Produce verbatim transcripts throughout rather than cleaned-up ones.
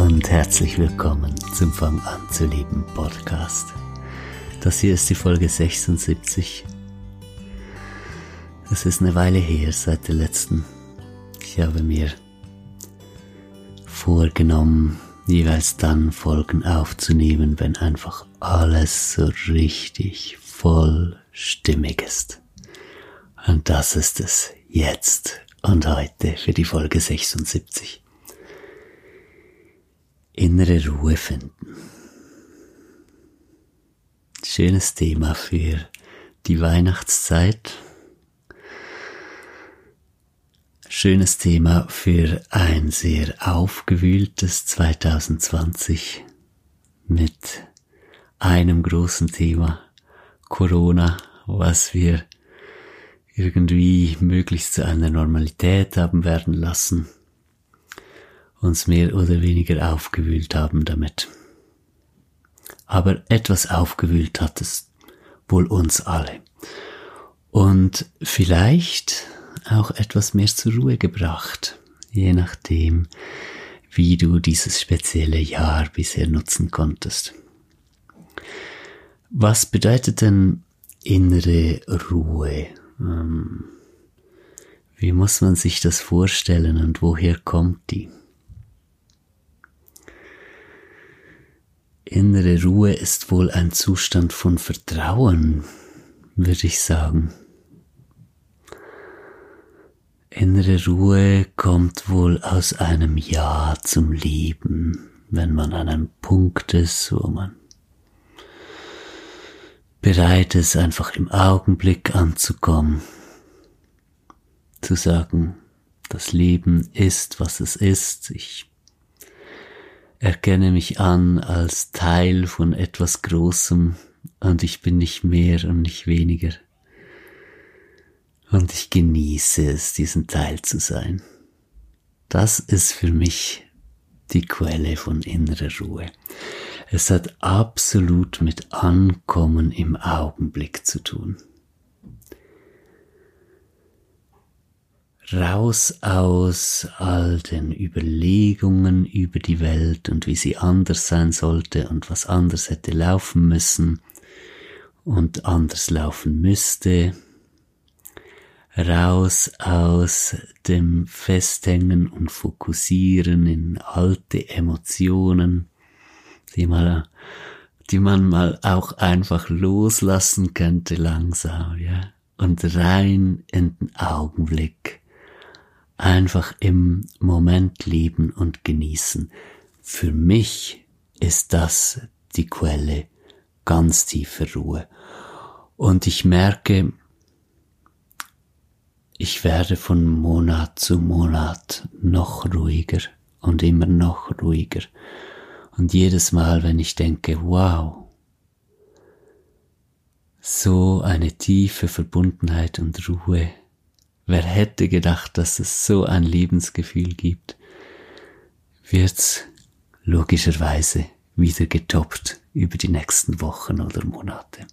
und herzlich willkommen zum Fang an zu leben Podcast. Das hier ist die Folge sechsundsiebzig. Es ist eine Weile her seit der letzten. Ich habe mir vorgenommen, jeweils dann Folgen aufzunehmen, wenn einfach alles so richtig voll stimmig ist. Und das ist es jetzt und heute für die Folge sechsundsiebzig. Innere Ruhe finden. Schönes Thema für die Weihnachtszeit. Schönes Thema für ein sehr aufgewühltes zwanzig zwanzig mit einem großen Thema Corona, was wir irgendwie möglichst zu einer Normalität haben werden lassen, uns mehr oder weniger aufgewühlt haben damit. Aber etwas aufgewühlt hat es wohl uns alle. Und vielleicht auch etwas mehr zur Ruhe gebracht, je nachdem, wie du dieses spezielle Jahr bisher nutzen konntest. Was bedeutet denn innere Ruhe? Ähm, wie muss man sich das vorstellen und woher kommt die? Innere Ruhe ist wohl ein Zustand von Vertrauen, würde ich sagen. Innere Ruhe kommt wohl aus einem Ja zum Leben, wenn man an einem Punkt ist, wo man bereit ist, einfach im Augenblick anzukommen, zu sagen, das Leben ist, was es ist, ich erkenne mich an als Teil von etwas Großem und ich bin nicht mehr und nicht weniger. Und ich genieße es, diesen Teil zu sein. Das ist für mich die Quelle von innerer Ruhe. Es hat absolut mit Ankommen im Augenblick zu tun. Raus aus all den Überlegungen über die Welt und wie sie anders sein sollte und was anders hätte laufen müssen und anders laufen müsste. Raus aus dem Festhängen und Fokussieren in alte Emotionen, die man, die man mal auch einfach loslassen könnte langsam, ja, und rein in den Augenblick. Einfach im Moment leben und genießen. Für mich ist das die Quelle ganz tiefer Ruhe. Und ich merke, ich werde von Monat zu Monat noch ruhiger und immer noch ruhiger. Und jedes Mal, wenn ich denke, wow, so eine tiefe Verbundenheit und Ruhe, wer hätte gedacht, dass es so ein Lebensgefühl gibt, wird's logischerweise wieder getoppt über die nächsten Wochen oder Monate.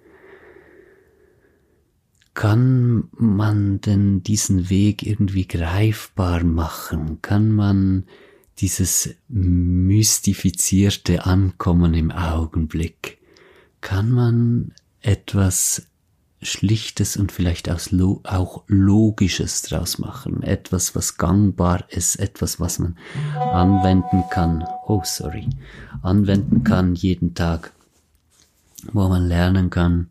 Kann man denn diesen Weg irgendwie greifbar machen? Kann man dieses mystifizierte Ankommen im Augenblick, kann man etwas Schlichtes und vielleicht auch Logisches draus machen? Etwas, was gangbar ist, etwas, was man anwenden kann, oh sorry, anwenden kann jeden Tag, wo man lernen kann,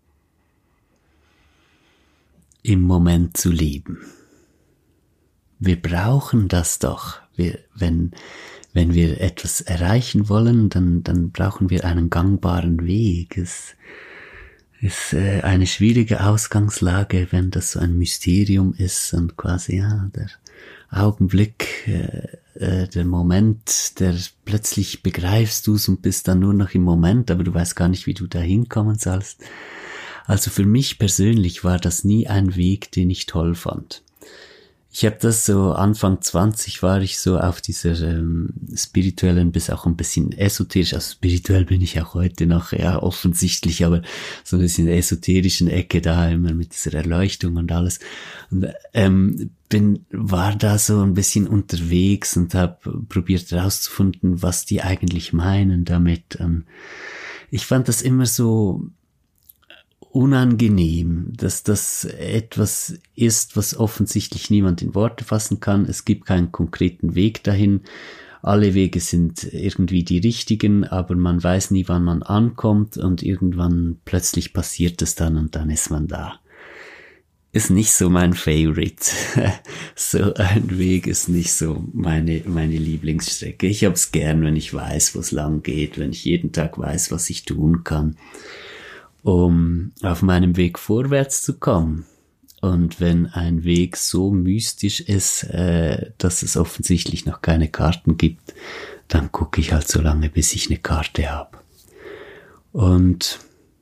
im Moment zu leben. Wir brauchen das doch. Wir, wenn, wenn wir etwas erreichen wollen, dann, dann brauchen wir einen gangbaren Weg. Es ist äh, eine schwierige Ausgangslage, wenn das so ein Mysterium ist und quasi, ja, der Augenblick, äh, äh, der Moment, der plötzlich begreifst du's und bist dann nur noch im Moment, aber du weißt gar nicht, wie du da hinkommen sollst. Also für mich persönlich war das nie ein Weg, den ich toll fand. Ich habe das so, Anfang zwanzig war ich so auf dieser ähm, spirituellen, bis auch ein bisschen esoterisch, also spirituell bin ich auch heute noch, ja, offensichtlich, aber so ein bisschen esoterischen Ecke da, immer mit dieser Erleuchtung und alles. Und ähm, bin, war da so ein bisschen unterwegs und habe probiert herauszufinden, was die eigentlich meinen damit. Und ich fand das immer so unangenehm, dass das etwas ist, was offensichtlich niemand in Worte fassen kann. Es gibt keinen konkreten Weg dahin. Alle Wege sind irgendwie die richtigen, aber man weiß nie, wann man ankommt und irgendwann plötzlich passiert es dann und dann ist man da. Ist nicht so mein Favorite. So ein Weg ist nicht so meine, meine Lieblingsstrecke. Ich hab's gern, wenn ich weiß, wo es lang geht, wenn ich jeden Tag weiß, was ich tun kann, um auf meinem Weg vorwärts zu kommen. Und wenn ein Weg so mystisch ist, äh, dass es offensichtlich noch keine Karten gibt, dann gucke ich halt so lange, bis ich eine Karte habe. Und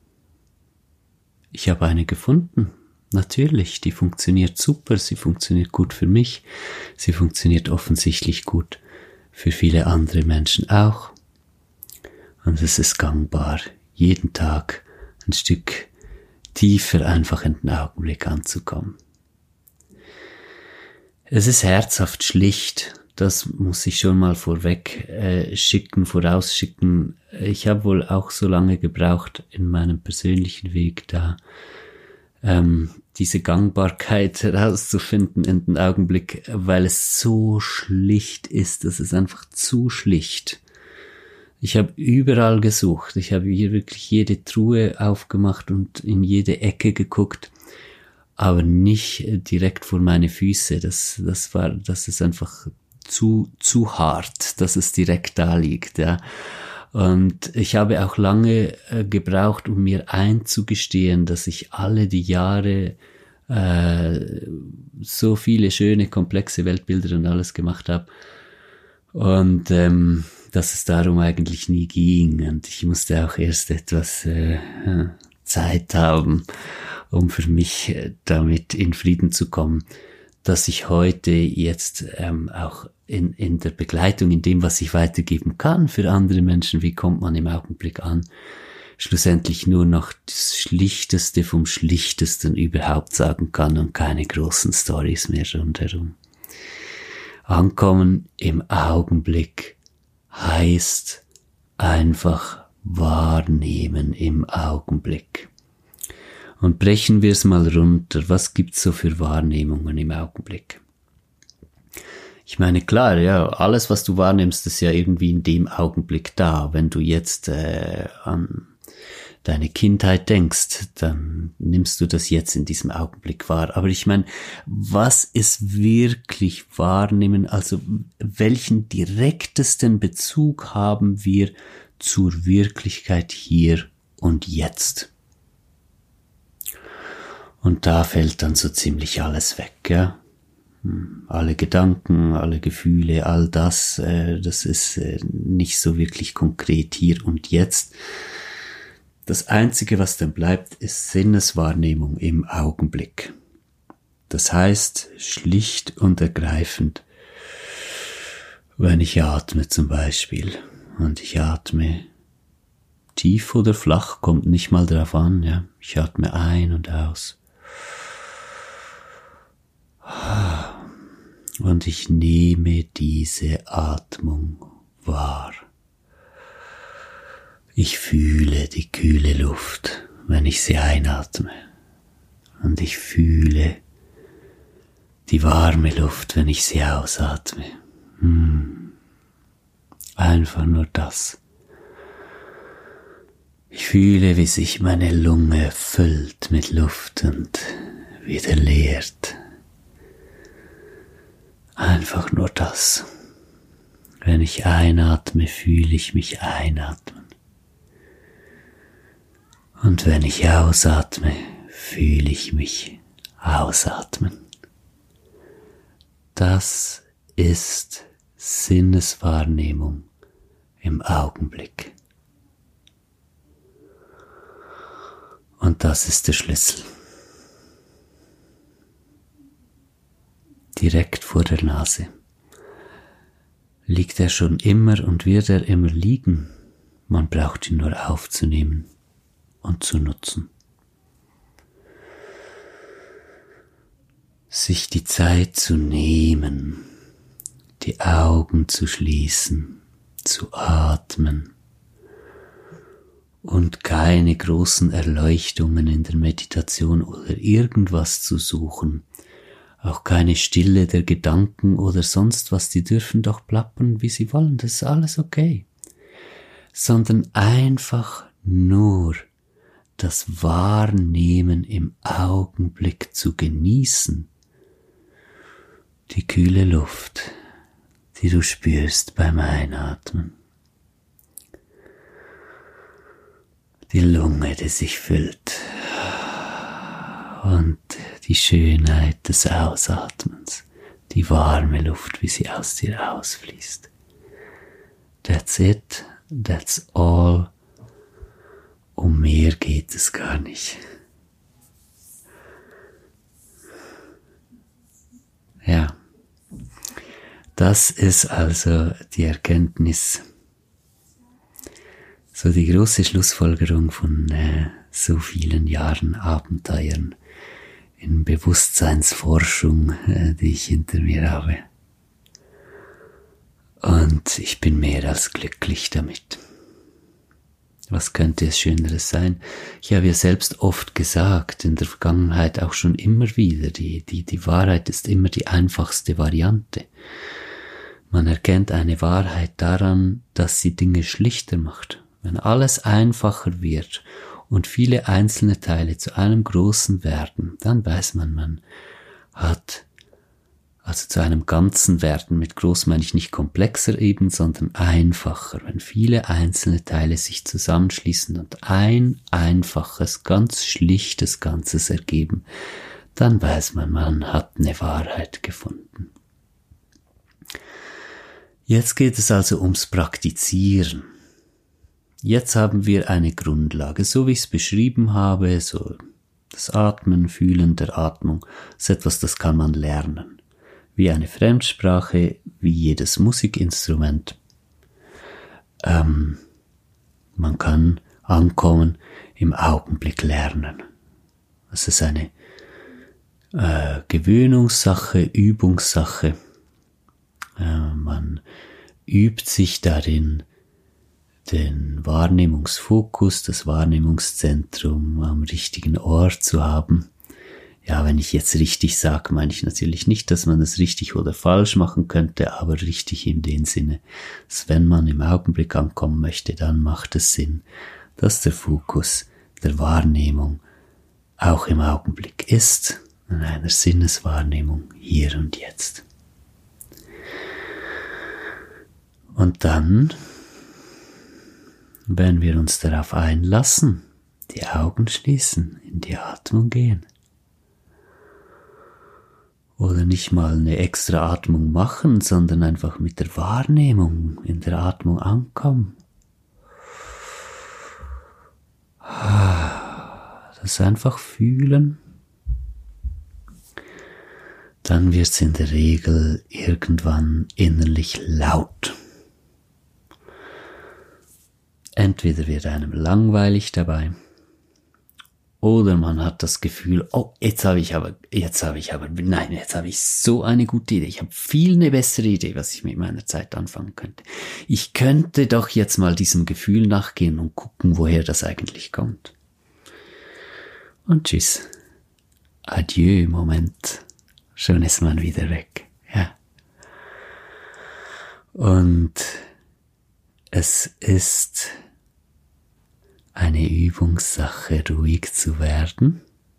ich habe eine gefunden. Natürlich, die funktioniert super, sie funktioniert gut für mich, sie funktioniert offensichtlich gut für viele andere Menschen auch. Und es ist gangbar, jeden Tag ein Stück tiefer einfach in den Augenblick anzukommen. Es ist herzhaft schlicht, das muss ich schon mal vorweg äh, schicken, vorausschicken. Ich habe wohl auch so lange gebraucht in meinem persönlichen Weg da, ähm, diese Gangbarkeit herauszufinden in den Augenblick, weil es so schlicht ist, das ist einfach zu schlicht. Ich habe überall gesucht. Ich habe hier wirklich jede Truhe aufgemacht und in jede Ecke geguckt, aber nicht direkt vor meine Füße. Das, das war, das ist einfach zu, zu hart, dass es direkt da liegt, ja. Und ich habe auch lange äh, gebraucht, um mir einzugestehen, dass ich alle die Jahre äh, so viele schöne, komplexe Weltbilder und alles gemacht habe. Und ähm, dass es darum eigentlich nie ging. Und ich musste auch erst etwas äh, Zeit haben, um für mich äh, damit in Frieden zu kommen, dass ich heute jetzt ähm, auch in, in der Begleitung, in dem, was ich weitergeben kann für andere Menschen, wie kommt man im Augenblick an, schlussendlich nur noch das Schlichteste vom Schlichtesten überhaupt sagen kann und keine großen Storys mehr rundherum. Ankommen im Augenblick heißt einfach wahrnehmen im Augenblick. Und brechen wir es mal runter. Was gibt's so für Wahrnehmungen im Augenblick? Ich meine, klar, ja, alles, was du wahrnimmst, ist ja irgendwie in dem Augenblick da. Wenn du jetzt äh, an deine Kindheit denkst, dann nimmst du das jetzt in diesem Augenblick wahr. Aber ich meine, was ist wirklich Wahrnehmen? Also welchen direktesten Bezug haben wir zur Wirklichkeit hier und jetzt? Und da fällt dann so ziemlich alles weg, ja. Alle Gedanken, alle Gefühle, all das, äh, das ist äh, nicht so wirklich konkret hier und jetzt. Das Einzige, was dann bleibt, ist Sinneswahrnehmung im Augenblick. Das heißt, schlicht und ergreifend, wenn ich atme zum Beispiel, und ich atme tief oder flach, kommt nicht mal drauf an, ja. Ich atme ein und aus. Und ich nehme diese Atmung wahr. Ich fühle die kühle Luft, wenn ich sie einatme. Und ich fühle die warme Luft, wenn ich sie ausatme. Hm. Einfach nur das. Ich fühle, wie sich meine Lunge füllt mit Luft und wieder leert. Einfach nur das. Wenn ich einatme, fühle ich mich einatmen. Und wenn ich ausatme, fühle ich mich ausatmen. Das ist Sinneswahrnehmung im Augenblick. Und das ist der Schlüssel. direkt vor der Nase. Liegt er schon immer und wird er immer liegen? Man braucht ihn nur aufzunehmen und zu nutzen. Sich die Zeit zu nehmen, die Augen zu schließen, zu atmen und keine großen Erleuchtungen in der Meditation oder irgendwas zu suchen, auch keine Stille der Gedanken oder sonst was, die dürfen doch plappern, wie sie wollen, das ist alles okay, sondern einfach nur das Wahrnehmen im Augenblick zu genießen, die kühle Luft, die du spürst beim Einatmen. Die Lunge, die sich füllt. Und die Schönheit des Ausatmens. Die warme Luft, wie sie aus dir ausfließt. That's it. That's all. Um mehr geht es gar nicht. Ja. Das ist also die Erkenntnis, so die große Schlussfolgerung von äh, so vielen Jahren Abenteuern in Bewusstseinsforschung, äh, die ich hinter mir habe. Und ich bin mehr als glücklich damit. Was könnte es Schöneres sein? Ich habe ja selbst oft gesagt, in der Vergangenheit auch schon immer wieder, die, die, die Wahrheit ist immer die einfachste Variante. Man erkennt eine Wahrheit daran, dass sie Dinge schlichter macht. Wenn alles einfacher wird und viele einzelne Teile zu einem Großen werden, dann weiß man, man hat, also zu einem Ganzen werden, mit groß meine ich nicht komplexer eben, sondern einfacher. Wenn viele einzelne Teile sich zusammenschließen und ein einfaches, ganz schlichtes Ganzes ergeben, dann weiß man, man hat eine Wahrheit gefunden. Jetzt geht es also ums Praktizieren. Jetzt haben wir eine Grundlage, so wie ich es beschrieben habe, so das Atmen, Fühlen der Atmung, ist etwas, das kann man lernen. Wie eine Fremdsprache, wie jedes Musikinstrument. Ähm, man kann ankommen, im Augenblick lernen. Es ist eine äh, Gewöhnungssache, Übungssache. Äh, man übt sich darin, den Wahrnehmungsfokus, das Wahrnehmungszentrum am richtigen Ort zu haben. Ja, wenn ich jetzt richtig sage, meine ich natürlich nicht, dass man es richtig oder falsch machen könnte, aber richtig in dem Sinne, dass wenn man im Augenblick ankommen möchte, dann macht es Sinn, dass der Fokus der Wahrnehmung auch im Augenblick ist, in einer Sinneswahrnehmung hier und jetzt. Und dann, wenn wir uns darauf einlassen, die Augen schließen, in die Atmung gehen. Oder nicht mal eine extra Atmung machen, sondern einfach mit der Wahrnehmung in der Atmung ankommen. Das einfach fühlen. Dann wird es in der Regel irgendwann innerlich laut. Entweder wird einem langweilig dabei, oder man hat das Gefühl, oh, jetzt habe ich aber, jetzt habe ich aber, nein, jetzt habe ich so eine gute Idee. Ich habe viel eine bessere Idee, was ich mit meiner Zeit anfangen könnte. Ich könnte doch jetzt mal diesem Gefühl nachgehen und gucken, woher das eigentlich kommt. Und tschüss. Adieu, Moment. Schon ist man wieder weg. Ja. Und es ist eine Übungssache, ruhig zu werden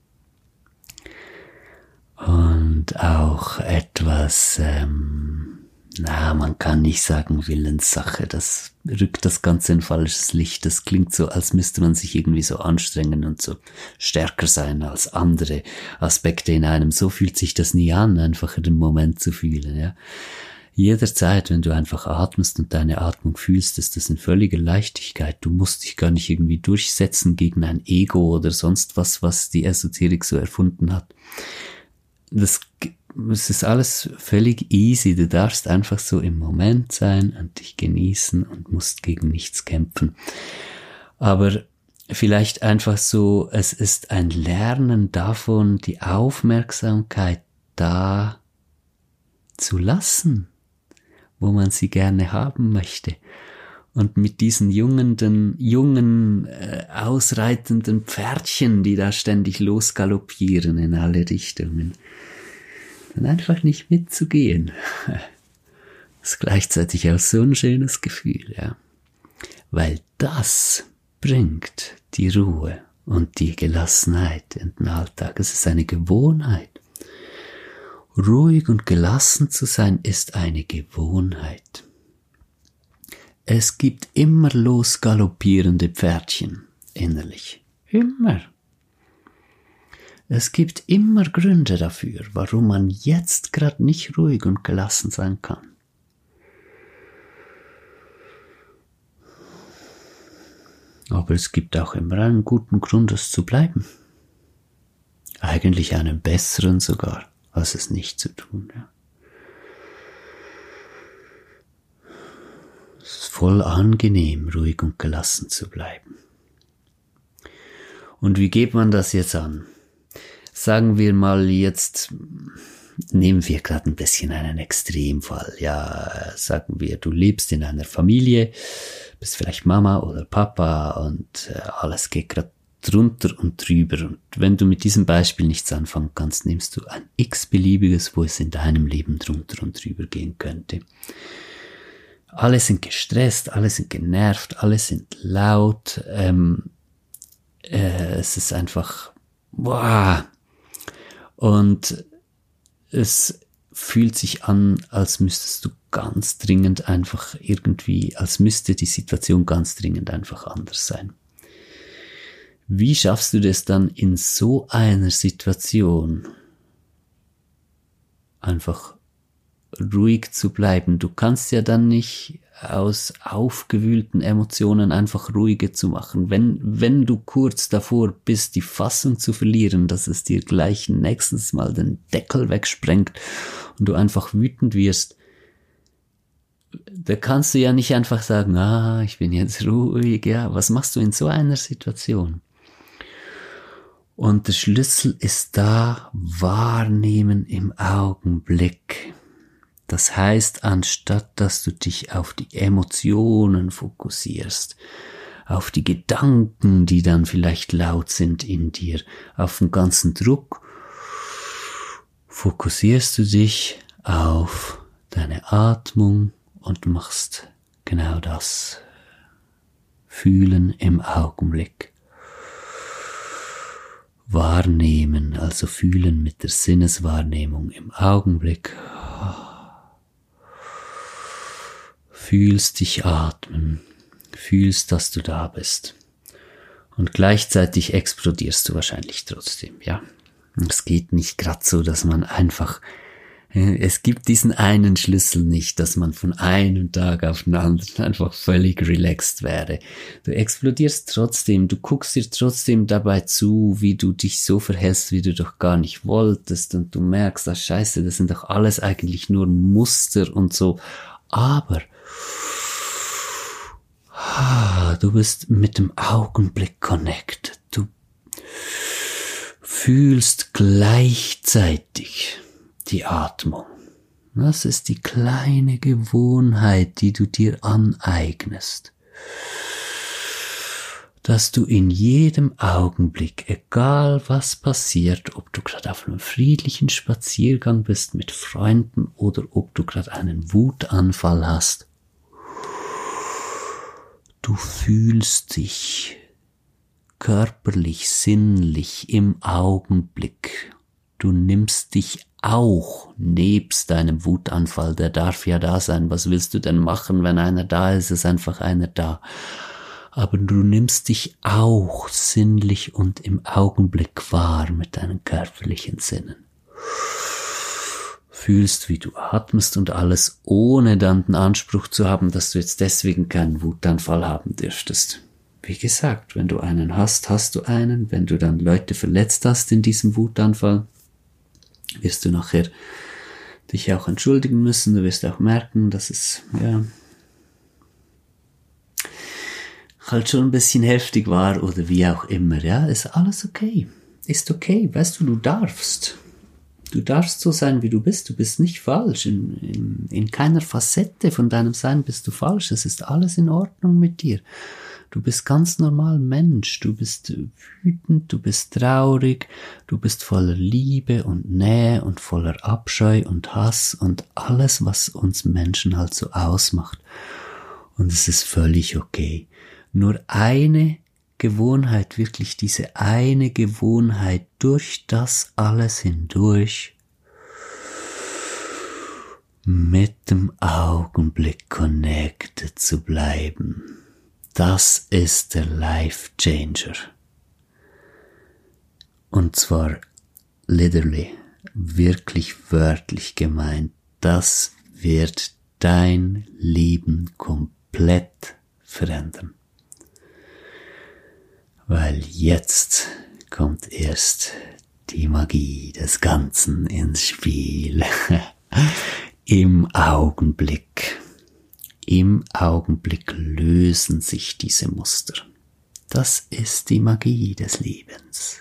und auch etwas, ähm, na, man kann nicht sagen Willenssache, das rückt das Ganze in falsches Licht, das klingt so, als müsste man sich irgendwie so anstrengen und so stärker sein als andere Aspekte in einem, so fühlt sich das nie an, einfach den Moment zu fühlen, ja. Jederzeit, wenn du einfach atmest und deine Atmung fühlst, ist das in völliger Leichtigkeit. Du musst dich gar nicht irgendwie durchsetzen gegen ein Ego oder sonst was, was die Esoterik so erfunden hat. Das es ist alles völlig easy. Du darfst einfach so im Moment sein und dich genießen und musst gegen nichts kämpfen. Aber vielleicht einfach so, es ist ein Lernen davon, die Aufmerksamkeit da zu lassen, wo man sie gerne haben möchte. Und mit diesen jungen, jungen, äh, ausreitenden Pferdchen, die da ständig losgaloppieren in alle Richtungen, dann einfach nicht mitzugehen. Das ist gleichzeitig auch so ein schönes Gefühl, ja. Weil das bringt die Ruhe und die Gelassenheit in den Alltag. Es ist eine Gewohnheit. Ruhig und gelassen zu sein ist eine Gewohnheit. Es gibt immer losgaloppierende Pferdchen innerlich. Immer. Es gibt immer Gründe dafür, warum man jetzt gerade nicht ruhig und gelassen sein kann. Aber es gibt auch immer einen guten Grund, es zu bleiben. Eigentlich einen besseren sogar, als es nicht zu tun. Ja. Es ist voll angenehm, ruhig und gelassen zu bleiben. Und wie geht man das jetzt an? Sagen wir mal jetzt, nehmen wir gerade ein bisschen einen Extremfall. Ja, sagen wir, du lebst in einer Familie, bist vielleicht Mama oder Papa und äh, alles geht gerade drunter und drüber. Und wenn du mit diesem Beispiel nichts anfangen kannst, nimmst du ein x-beliebiges, wo es in deinem Leben drunter und drüber gehen könnte. Alle sind gestresst, alle sind genervt, alle sind laut. Ähm, äh, es ist einfach, boah. Und es fühlt sich an, als müsstest du ganz dringend einfach irgendwie, als müsste die Situation ganz dringend einfach anders sein. Wie schaffst du das dann in so einer Situation einfach ruhig zu bleiben? Du kannst ja dann nicht aus aufgewühlten Emotionen einfach ruhige zu machen. Wenn, wenn du kurz davor bist, die Fassung zu verlieren, dass es dir gleich nächstes Mal den Deckel wegsprengt und du einfach wütend wirst, da kannst du ja nicht einfach sagen, ah, ich bin jetzt ruhig, ja, was machst du in so einer Situation? Und der Schlüssel ist da, wahrnehmen im Augenblick. Das heißt, anstatt dass du dich auf die Emotionen fokussierst, auf die Gedanken, die dann vielleicht laut sind in dir, auf den ganzen Druck, fokussierst du dich auf deine Atmung und machst genau das. Fühlen im Augenblick. Wahrnehmen, also fühlen mit der Sinneswahrnehmung im Augenblick. Fühlst dich atmen, fühlst, dass du da bist. Und gleichzeitig explodierst du wahrscheinlich trotzdem, ja. Es geht nicht gerade so, dass man einfach, es gibt diesen einen Schlüssel nicht, dass man von einem Tag auf den anderen einfach völlig relaxed wäre. Du explodierst trotzdem, du guckst dir trotzdem dabei zu, wie du dich so verhältst, wie du doch gar nicht wolltest, und du merkst, ah scheiße, das sind doch alles eigentlich nur Muster und so. Aber du bist mit dem Augenblick connected. Du fühlst gleichzeitig die Atmung. Das ist die kleine Gewohnheit, die du dir aneignest. Dass du in jedem Augenblick, egal was passiert, ob du gerade auf einem friedlichen Spaziergang bist mit Freunden oder ob du gerade einen Wutanfall hast, du fühlst dich körperlich, sinnlich im Augenblick. Du nimmst dich auch nebst deinem Wutanfall, der darf ja da sein. Was willst du denn machen, wenn einer da ist? Ist einfach einer da. Aber du nimmst dich auch sinnlich und im Augenblick wahr mit deinen körperlichen Sinnen. Fühlst, wie du atmest und alles, ohne dann den Anspruch zu haben, dass du jetzt deswegen keinen Wutanfall haben dürftest. Wie gesagt, wenn du einen hast, hast du einen. Wenn du dann Leute verletzt hast in diesem Wutanfall, wirst du nachher dich auch entschuldigen müssen. Du wirst auch merken, dass es, ja, halt schon ein bisschen heftig war oder wie auch immer. Ja, ist alles okay. Ist okay. Weißt du, du darfst. Du darfst so sein, wie du bist. Du bist nicht falsch. In, in, in keiner Facette von deinem Sein bist du falsch. Es ist alles in Ordnung mit dir. Du bist ganz normal Mensch. Du bist wütend, du bist traurig, du bist voller Liebe und Nähe und voller Abscheu und Hass und alles, was uns Menschen halt so ausmacht. Und es ist völlig okay. Nur eine Gewohnheit, wirklich diese eine Gewohnheit, durch das alles hindurch mit dem Augenblick connected zu bleiben. Das ist der Life Changer. Und zwar literally, wirklich wörtlich gemeint, das wird dein Leben komplett verändern. Weil jetzt kommt erst die Magie des Ganzen ins Spiel. Im Augenblick. Im Augenblick lösen sich diese Muster. Das ist die Magie des Lebens.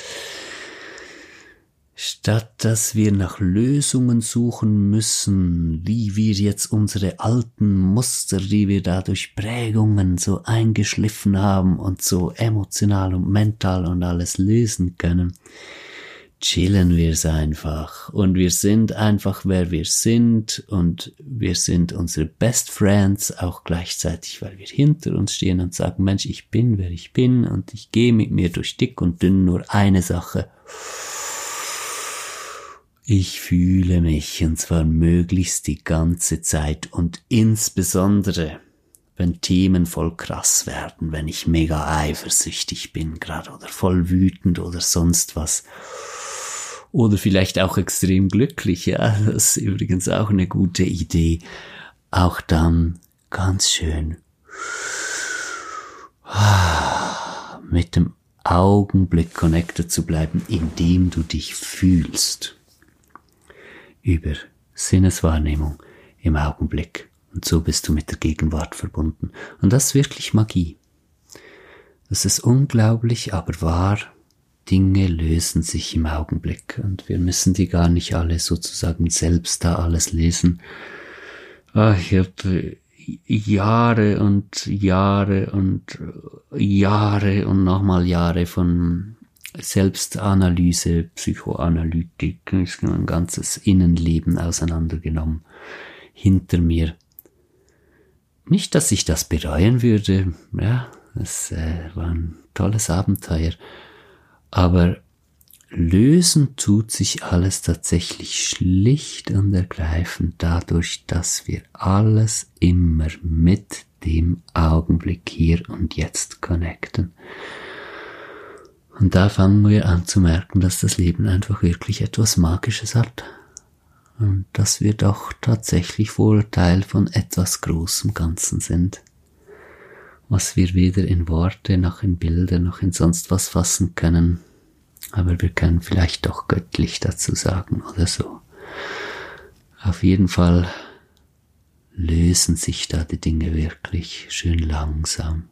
Statt dass wir nach Lösungen suchen müssen, wie wir jetzt unsere alten Muster, die wir da durch Prägungen so eingeschliffen haben und so emotional und mental und alles lösen können, chillen wir es einfach. Und wir sind einfach, wer wir sind, und wir sind unsere Best Friends, auch gleichzeitig, weil wir hinter uns stehen und sagen, Mensch, ich bin, wer ich bin, und ich gehe mit mir durch dick und dünn, nur eine Sache. Ich fühle mich, und zwar möglichst die ganze Zeit, und insbesondere, wenn Themen voll krass werden, wenn ich mega eifersüchtig bin gerade oder voll wütend oder sonst was. Oder vielleicht auch extrem glücklich, ja, das ist übrigens auch eine gute Idee. Auch dann ganz schön mit dem Augenblick connected zu bleiben, indem du dich fühlst. Über Sinneswahrnehmung im Augenblick. Und so bist du mit der Gegenwart verbunden. Und das ist wirklich Magie. Das ist unglaublich, aber wahr. Dinge lösen sich im Augenblick. Und wir müssen die gar nicht alle sozusagen selbst da alles lesen. Ah, ich habe Jahre und Jahre und Jahre und nochmal Jahre von Selbstanalyse, Psychoanalytik, ein ganzes Innenleben auseinandergenommen, hinter mir. Nicht, dass ich das bereuen würde, ja, es äh, war ein tolles Abenteuer, aber lösen tut sich alles tatsächlich schlicht und ergreifend dadurch, dass wir alles immer mit dem Augenblick hier und jetzt connecten. Und da fangen wir an zu merken, dass das Leben einfach wirklich etwas Magisches hat. Und dass wir doch tatsächlich wohl Teil von etwas großem Ganzen sind. Was wir weder in Worte, noch in Bilder, noch in sonst was fassen können. Aber wir können vielleicht doch göttlich dazu sagen oder so. Auf jeden Fall lösen sich da die Dinge wirklich schön langsam.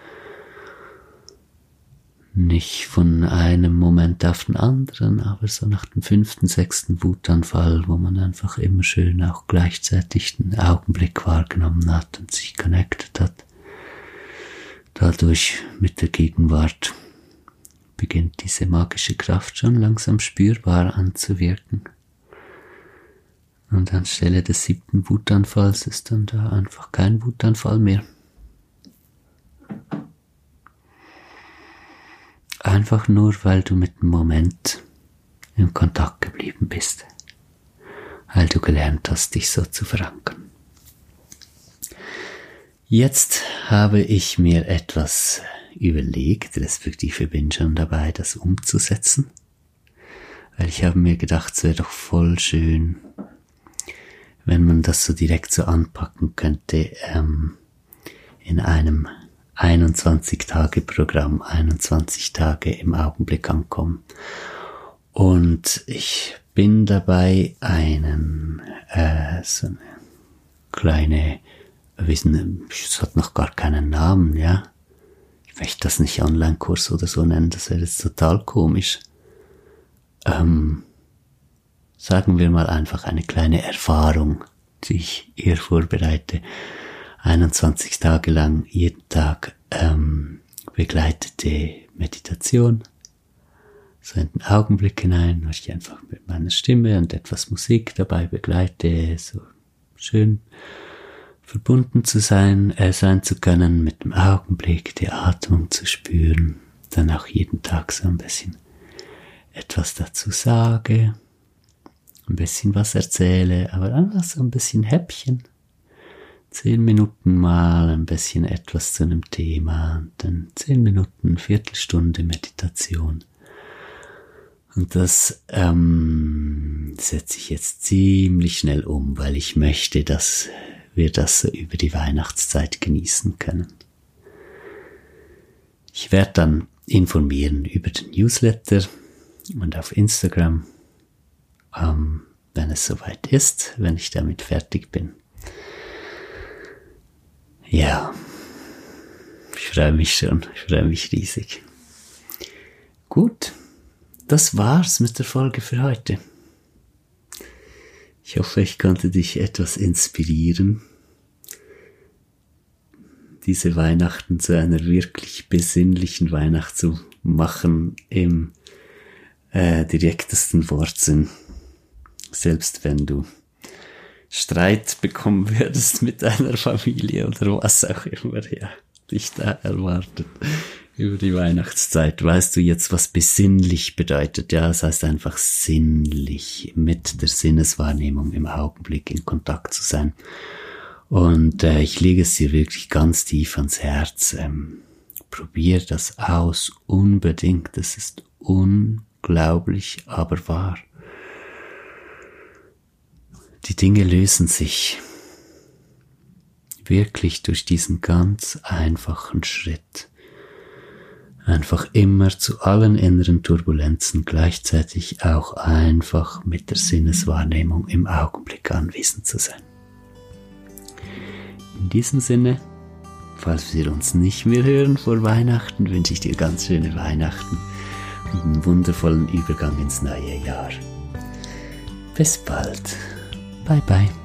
Nicht von einem Moment auf den anderen, aber so nach dem fünften, sechsten Wutanfall, wo man einfach immer schön auch gleichzeitig den Augenblick wahrgenommen hat und sich connected hat. Dadurch mit der Gegenwart beginnt diese magische Kraft schon langsam spürbar anzuwirken. Und anstelle des siebten Wutanfalls ist dann da einfach kein Wutanfall mehr. Einfach nur, weil du mit dem Moment in Kontakt geblieben bist. Weil du gelernt hast, dich so zu verankern. Jetzt habe ich mir etwas überlegt, respektive bin schon dabei, das umzusetzen. Weil ich habe mir gedacht, es wäre doch voll schön, wenn man das so direkt so anpacken könnte, ähm, in einem einundzwanzig-Tage-Programm, einundzwanzig Tage im Augenblick ankommen. Und ich bin dabei, einen, äh, so eine kleine, wissen, es hat noch gar keinen Namen, ja. Ich möchte das nicht Online-Kurs oder so nennen, das wäre jetzt total komisch. Ähm, sagen wir mal einfach eine kleine Erfahrung, die ich hier vorbereite. einundzwanzig Tage lang, jeden Tag, ähm, begleitete Meditation. So in den Augenblick hinein, wo ich einfach mit meiner Stimme und etwas Musik dabei begleite, so schön verbunden zu sein, äh, sein zu können, mit dem Augenblick, die Atmung zu spüren, dann auch jeden Tag so ein bisschen etwas dazu sage, ein bisschen was erzähle, aber einfach so ein bisschen Häppchen. Zehn Minuten mal ein bisschen etwas zu einem Thema, dann zehn Minuten, Viertelstunde Meditation. Und das ähm, setze ich jetzt ziemlich schnell um, weil ich möchte, dass wir das so über die Weihnachtszeit genießen können. Ich werde dann informieren über den Newsletter und auf Instagram, ähm, wenn es soweit ist, wenn ich damit fertig bin. Ja, ich freue mich schon, ich freue mich riesig. Gut. Das war's mit der Folge für heute. Ich hoffe, ich konnte dich etwas inspirieren, diese Weihnachten zu einer wirklich besinnlichen Weihnacht zu machen im äh, direktesten Wortsinn. Selbst wenn du Streit bekommen würdest mit deiner Familie oder was auch immer, ja, dich da erwartet. Über die Weihnachtszeit weißt du jetzt, was besinnlich bedeutet. Ja, das heißt einfach sinnlich, mit der Sinneswahrnehmung im Augenblick in Kontakt zu sein. Und äh, ich lege es dir wirklich ganz tief ans Herz. Ähm, probier das aus, unbedingt. Das ist unglaublich, aber wahr. Die Dinge lösen sich wirklich durch diesen ganz einfachen Schritt. Einfach immer zu allen inneren Turbulenzen gleichzeitig auch einfach mit der Sinneswahrnehmung im Augenblick anwesend zu sein. In diesem Sinne, falls wir uns nicht mehr hören vor Weihnachten, wünsche ich dir ganz schöne Weihnachten und einen wundervollen Übergang ins neue Jahr. Bis bald. Bye bye.